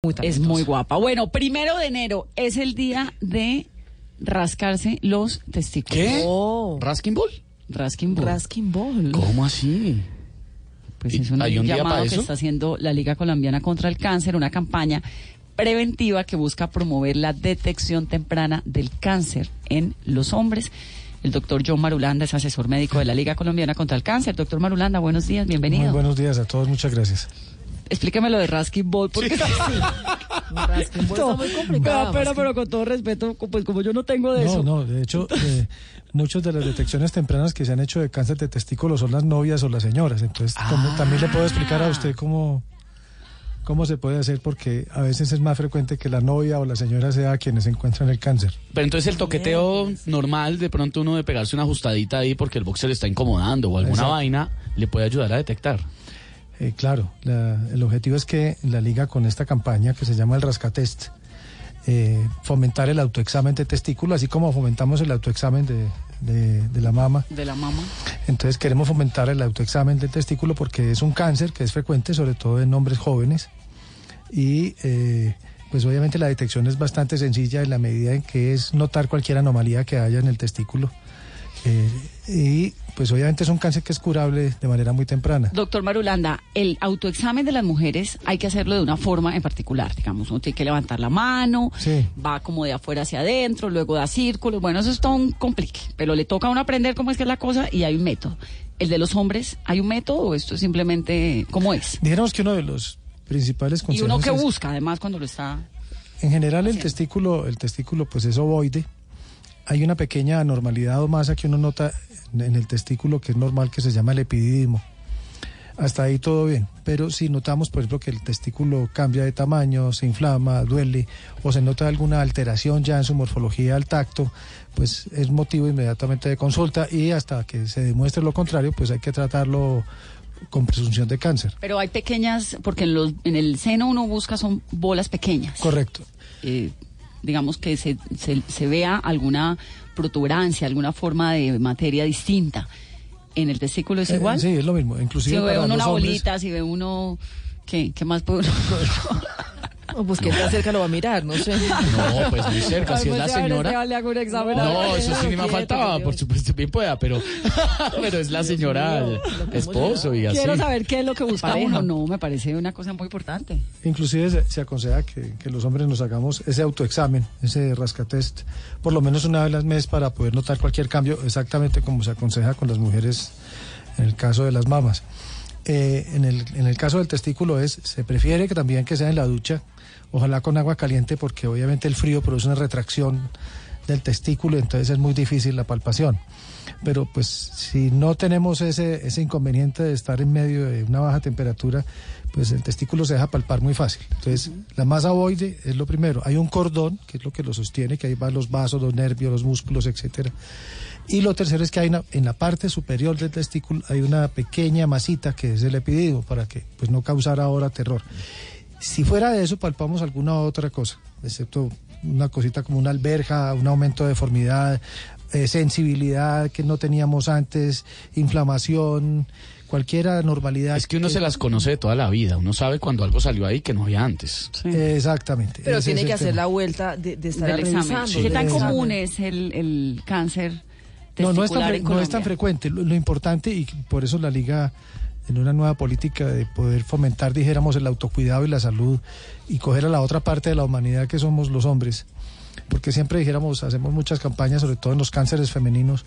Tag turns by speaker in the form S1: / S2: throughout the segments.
S1: Es muy guapa. Bueno, 1 de enero es el día de rascarse los testículos.
S2: ¿Qué?
S1: Oh.
S2: ¿Rasking Ball?
S1: Rasking Ball.
S3: Rasking Ball.
S2: ¿Cómo así?
S1: Pues es un llamado que está haciendo la Liga Colombiana contra el Cáncer, una campaña preventiva que busca promover la detección temprana del cáncer en los hombres. El doctor John Marulanda es asesor médico de la Liga Colombiana contra el Cáncer. Doctor Marulanda, buenos días, bienvenido.
S4: Muy buenos días a todos, muchas gracias.
S1: Explíqueme lo de Rasking Ball, porque
S3: Sí. Rasking Ball está muy complicado.
S1: Pero con todo respeto, pues como yo no tengo de eso.
S4: No, de hecho, muchas de las detecciones tempranas que se han hecho de cáncer de testículo son las novias o las señoras. Entonces, también le puedo explicar a usted cómo se puede hacer, porque a veces es más frecuente que la novia o la señora sea quienes encuentran el cáncer.
S2: Pero entonces el toqueteo normal, de pronto uno de pegarse una ajustadita ahí porque el boxer le está incomodando o alguna vaina, le puede ayudar a detectar.
S4: Claro, el objetivo es que la Liga, con esta campaña que se llama el Rascatest, fomentar el autoexamen de testículo, así como fomentamos el autoexamen de la mama.
S1: De la mama.
S4: Entonces queremos fomentar el autoexamen de testículo porque es un cáncer que es frecuente, sobre todo en hombres jóvenes. Y pues obviamente la detección es bastante sencilla en la medida en que es notar cualquier anomalía que haya en el testículo. Y pues obviamente es un cáncer que es curable de manera muy temprana.
S1: Doctor Marulanda, el autoexamen de las mujeres hay que hacerlo de una forma en particular. Digamos, uno tiene que levantar la mano,
S4: sí,
S1: va como de afuera hacia adentro, luego da círculos. Bueno, eso es todo un complique, pero le toca a uno aprender cómo es que es la cosa y hay un método. ¿El de los hombres hay un método o esto es simplemente cómo es?
S4: Dijéramos que uno de los principales consejos.
S1: Y uno que busca, además, cuando lo está...
S4: En general
S1: haciendo.
S4: el testículo pues es ovoide. Hay una pequeña anormalidad o masa que uno nota en el testículo que es normal, que se llama el epididimo. Hasta ahí todo bien, pero si notamos, por ejemplo, que el testículo cambia de tamaño, se inflama, duele, o se nota alguna alteración ya en su morfología al tacto, pues es motivo inmediatamente de consulta, y hasta que se demuestre lo contrario, pues hay que tratarlo con presunción de cáncer.
S1: Pero hay pequeñas, porque en el seno uno busca son bolas pequeñas.
S4: Correcto.
S1: Digamos que se vea alguna protuberancia, alguna forma de materia distinta. ¿En el testículo es igual?
S4: Sí, es lo mismo. Inclusive
S1: si ve
S4: para
S1: uno
S4: los
S1: una
S4: hombres,
S1: bolita, si ve uno... ¿Qué más puede uno...?
S3: No, pues que cerca lo va a mirar, no sé.
S2: No, pues muy cerca, si es la señora. No, eso sí ni me faltaba, por supuesto, bien pueda, pero es la señora, esposo y así.
S1: Quiero saber qué es lo que busca uno. No, me parece una cosa muy importante.
S4: Inclusive se aconseja que los hombres nos hagamos ese autoexamen, ese rascatest, por lo menos una vez al mes para poder notar cualquier cambio, exactamente como se aconseja con las mujeres en el caso de las mamas. En el caso del testículo se prefiere que también que sea en la ducha, ojalá con agua caliente, porque obviamente el frío produce una retracción del testículo, entonces es muy difícil la palpación. Pero pues si no tenemos ese inconveniente de estar en medio de una baja temperatura, pues el testículo se deja palpar muy fácil. Entonces la masa ovoide es lo primero. Hay un cordón, que es lo que lo sostiene, que ahí van los vasos, los nervios, los músculos, etcétera. Y lo tercero es que en la parte superior del testículo hay una pequeña masita que es el epididimo, para que pues no causara ahora terror. Si fuera de eso, palpamos alguna otra cosa, excepto una cosita como una alberja, un aumento de deformidad, sensibilidad que no teníamos antes, inflamación, cualquier anormalidad.
S2: Es que uno se las conoce de toda la vida, uno sabe cuando algo salió ahí que no había antes.
S1: Sí.
S4: Exactamente.
S3: Pero tiene que hacer la vuelta de estar
S1: del examen.
S3: revisando.
S1: Sí. ¿Qué tan común es el cáncer testicular
S4: no
S1: en Colombia?
S4: es tan frecuente. Lo importante, y por eso la Liga, en una nueva política de poder fomentar, dijéramos, el autocuidado y la salud, y coger a la otra parte de la humanidad que somos los hombres, porque siempre dijéramos, hacemos muchas campañas, sobre todo en los cánceres femeninos,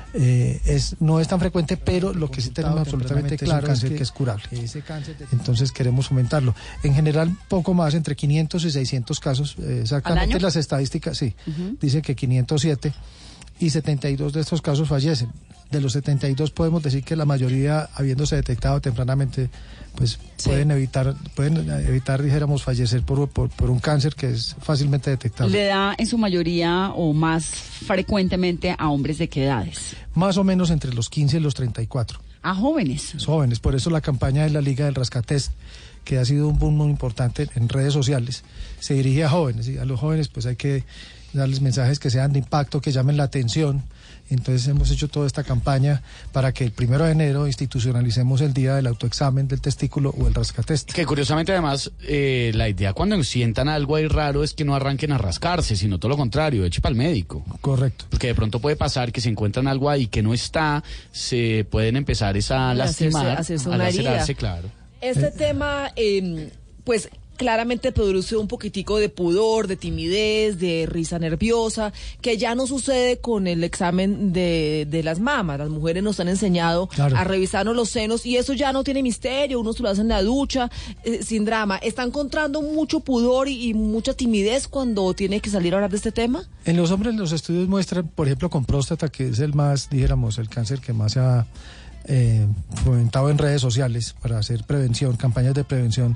S4: no es tan frecuente, pero lo que sí tenemos absolutamente claro es que es curable. Entonces queremos fomentarlo. En general, poco más, entre 500 y 600 casos, exactamente las estadísticas, sí, dicen que 507, y 72 de estos casos fallecen. De los 72 podemos decir que la mayoría, habiéndose detectado tempranamente, pues sí, pueden evitar, dijéramos, fallecer por un cáncer que es fácilmente detectable.
S1: ¿Le da en su mayoría o más frecuentemente a hombres de qué edades?
S4: Más o menos entre los 15 y los 34.
S1: ¿A jóvenes?
S4: Jóvenes, por eso la campaña de la Liga del Rascatest, que ha sido un boom muy importante en redes sociales, se dirige a jóvenes, y a los jóvenes pues hay que darles mensajes que sean de impacto, que llamen la atención. Entonces hemos hecho toda esta campaña para que el 1 de enero institucionalicemos el día del autoexamen del testículo o el rascatest.
S2: Que curiosamente además la idea cuando sientan algo ahí raro es que no arranquen a rascarse, sino todo lo contrario, eche para el médico.
S4: Correcto.
S2: Porque de pronto puede pasar que se encuentran algo ahí que no está, se pueden empezar a lastimar, a lacerarse, claro.
S3: Este tema, pues claramente produce un poquitico de pudor, de timidez, de risa nerviosa, que ya no sucede con el examen de las mamas. Las mujeres nos han enseñado a revisarnos los senos y eso ya no tiene misterio, uno se lo hace en la ducha, sin drama. ¿Está encontrando mucho pudor y mucha timidez cuando tiene que salir a hablar de este tema?
S4: En los hombres los estudios muestran, por ejemplo, con próstata, que es el más, dijéramos, el cáncer que más se ha fomentado en redes sociales para hacer prevención, campañas de prevención.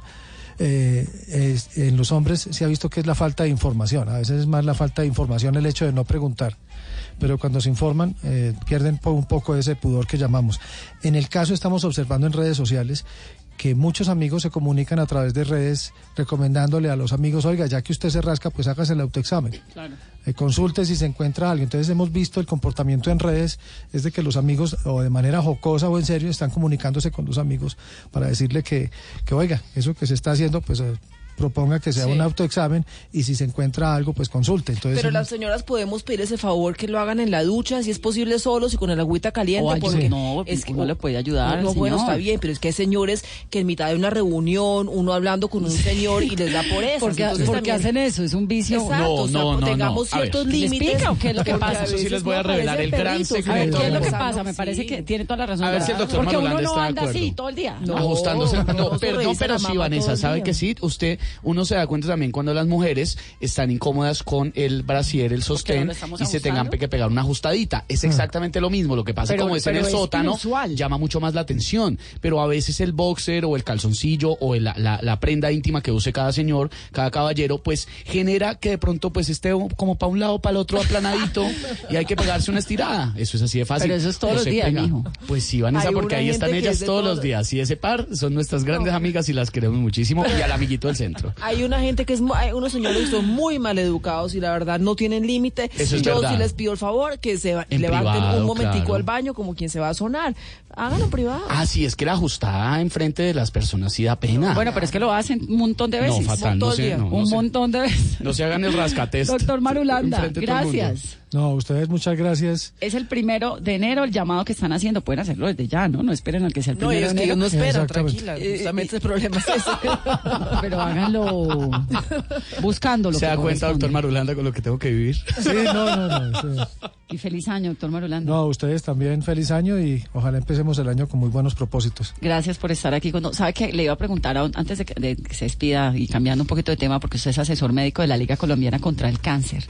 S4: En los hombres se ha visto que es la falta de información. A veces es más la falta de información, el hecho de no preguntar, pero cuando se informan pierden un poco de ese pudor que llamamos. En el caso estamos observando en redes sociales que muchos amigos se comunican a través de redes recomendándole a los amigos, oiga, ya que usted se rasca, pues hágase el autoexamen. Claro. Consulte si se encuentra algo. Entonces hemos visto el comportamiento en redes, es de que los amigos, o de manera jocosa o en serio, están comunicándose con los amigos para decirle que oiga, eso que se está haciendo, pues proponga que sea un autoexamen y si se encuentra algo, pues consulte. Entonces,
S3: pero las señoras podemos pedir ese favor que lo hagan en la ducha, si es posible solos y con el agüita caliente, porque
S1: no, es que no le puede ayudar.
S3: No, bueno, está bien, pero es que hay señores que en mitad de una reunión, uno hablando con un señor y les da por eso.
S1: Porque también hacen eso, es un vicio.
S3: Exacto, no, tengamos ciertos límites.
S1: ¿O qué es lo que pasa?
S2: Eso sí les voy a revelar el gran secreto.
S1: A ver, ¿qué es lo que pasa? Me parece que tiene toda la razón.
S2: A ver si el doctor
S1: porque
S2: Marulanda
S1: uno no anda
S2: está de
S1: así todo el día.
S2: Ajustándose. Pero sí, Vanessa, ¿sabe que sí? Uno se da cuenta también cuando las mujeres están incómodas con el brasier, el sostén, y se tengan que pegar una ajustadita. Es exactamente lo mismo. Lo que pasa como es en el sótano, llama mucho más la atención. Pero a veces el boxer o el calzoncillo o la prenda íntima que use cada señor, cada caballero, pues genera que de pronto pues esté como para un lado, para el otro aplanadito y hay que pegarse una estirada. Eso es así de fácil.
S1: Pero eso es todos los días, mijo.
S2: Pues sí, Vanessa, porque ahí están ellas todos los días. Y ese par son nuestras grandes amigas y las queremos muchísimo. Y al amiguito del centro.
S3: Hay una gente que hay unos señores que son muy mal educados y la verdad no tienen límite. Yo sí les pido el favor que se levanten privado, un momentico al baño como quien se va a sonar. Háganlo privado.
S2: Ah, sí, es que la ajustada enfrente de las personas sí da pena.
S1: Bueno, pero es que lo hacen un montón de veces.
S2: No, fatal,
S1: un montón de veces.
S2: No se hagan el rascatest.
S1: Doctor Marulanda, gracias.
S4: No, ustedes muchas gracias.
S1: Es el 1 de enero el llamado que están haciendo. Pueden hacerlo desde ya, ¿no? No esperen a que sea el 1 de enero.
S3: No, es que ellos no esperan, tranquila. Justamente el problema es ese.
S1: Pero háganlo buscando lo que
S2: ¿Se da cuenta, doctor Marulanda, con lo que tengo que vivir?
S4: Sí, no. Sí.
S1: Y feliz año, doctor Marulanda.
S4: No, ustedes también feliz año y ojalá empecemos el año con muy buenos propósitos.
S1: Gracias por estar aquí. ¿Sabe qué? Le iba a preguntar antes de que se despida y cambiando un poquito de tema, porque usted es asesor médico de la Liga Colombiana contra el Cáncer.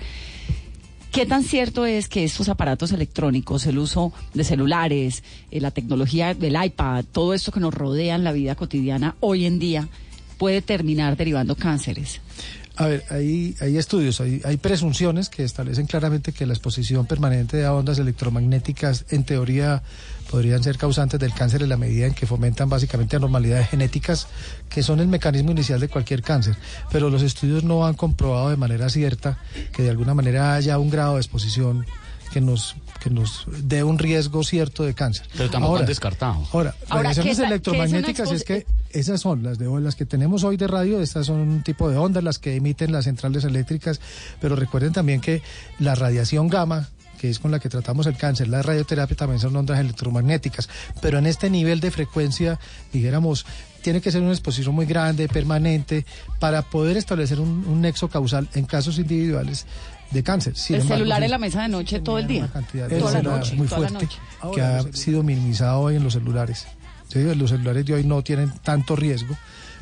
S1: ¿Qué tan cierto es que estos aparatos electrónicos, el uso de celulares, la tecnología del iPad, todo esto que nos rodea en la vida cotidiana hoy en día, puede terminar derivando cánceres?
S4: A ver, hay estudios, hay presunciones que establecen claramente que la exposición permanente a ondas electromagnéticas, en teoría, podrían ser causantes del cáncer en la medida en que fomentan básicamente anormalidades genéticas, que son el mecanismo inicial de cualquier cáncer. Pero los estudios no han comprobado de manera cierta que de alguna manera haya un grado de exposición que nos dé un riesgo cierto de cáncer.
S2: Pero tampoco han descartado.
S4: Ahora, radiaciones electromagnéticas es que esas son las que tenemos hoy de radio, estas son un tipo de ondas, las que emiten las centrales eléctricas, pero recuerden también que la radiación gamma, que es con la que tratamos el cáncer, la radioterapia también son ondas electromagnéticas, pero en este nivel de frecuencia, dijéramos, tiene que ser una exposición muy grande, permanente, para poder establecer un nexo causal en casos individuales de cáncer.
S1: El celular en la mesa de noche todo el día.
S4: Una cantidad de celular muy fuerte que ha sido minimizado hoy en los celulares. ¿Sí? Los celulares de hoy no tienen tanto riesgo,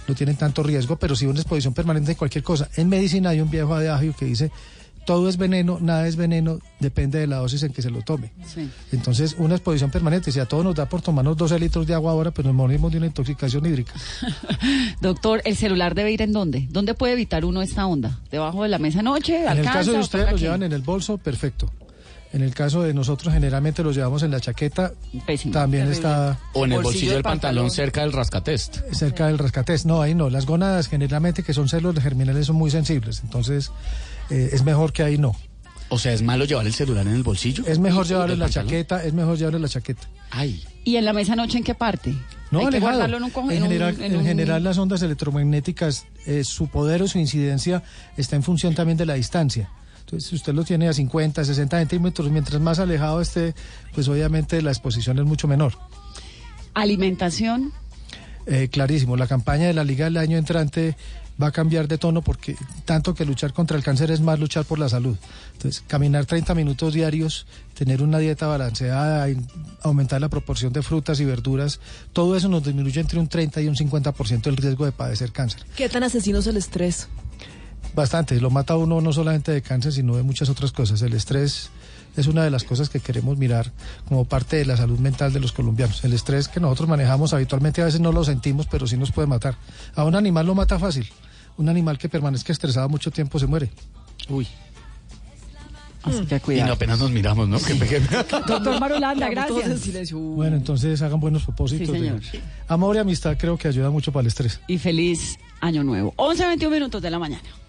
S4: pero sí una exposición permanente de cualquier cosa. En medicina hay un viejo adagio que dice: todo es veneno, nada es veneno, depende de la dosis en que se lo tome. Sí. Entonces, una exposición permanente, si a todos nos da por tomarnos 12 litros de agua ahora, pues nos morimos de una intoxicación hídrica.
S1: Doctor, ¿el celular debe ir en dónde? ¿Dónde puede evitar uno esta onda? ¿Debajo de la mesa de noche?
S4: En el caso de ustedes lo llevan en el bolso, perfecto. En el caso de nosotros, generalmente los llevamos en la chaqueta.
S1: Pésimo.
S4: También está...
S2: O en el bolsillo del pantalón cerca del rascatest.
S4: Cerca del rascatest. No, ahí no. Las gónadas, generalmente, que son células germinales, son muy sensibles. Entonces, es mejor que ahí no.
S2: O sea, ¿es malo llevar el celular en el bolsillo?
S4: Es mejor llevarlo en la chaqueta,
S2: Ay.
S1: ¿Y en la mesa noche en qué parte?
S4: No,
S1: ¿Hay
S4: alejado.
S1: Que guardarlo en un cojón?
S4: En general, las ondas electromagnéticas, su poder o su incidencia está en función también de la distancia. Entonces, si usted lo tiene a 50, 60 centímetros, mientras más alejado esté, pues obviamente la exposición es mucho menor.
S1: ¿Alimentación?
S4: Clarísimo, la campaña de la Liga del año entrante va a cambiar de tono porque tanto que luchar contra el cáncer es más luchar por la salud. Entonces, caminar 30 minutos diarios, tener una dieta balanceada, aumentar la proporción de frutas y verduras, todo eso nos disminuye entre un 30 y un 50% el riesgo de padecer cáncer.
S3: ¿Qué tan asesino es el estrés?
S4: Bastante, lo mata a uno no solamente de cáncer, sino de muchas otras cosas. El estrés es una de las cosas que queremos mirar como parte de la salud mental de los colombianos. El estrés que nosotros manejamos habitualmente a veces no lo sentimos, pero sí nos puede matar. A un animal lo mata fácil. Un animal que permanezca estresado mucho tiempo se muere.
S2: Uy.
S1: Así que cuidado.
S2: Y no, apenas nos miramos, ¿no? Sí.
S1: Doctor Marulanda, gracias.
S4: Bueno, entonces hagan buenos propósitos.
S1: Sí, señor.
S4: Amor y amistad creo que ayuda mucho para el estrés.
S1: Y feliz año nuevo. 11:21 de la mañana.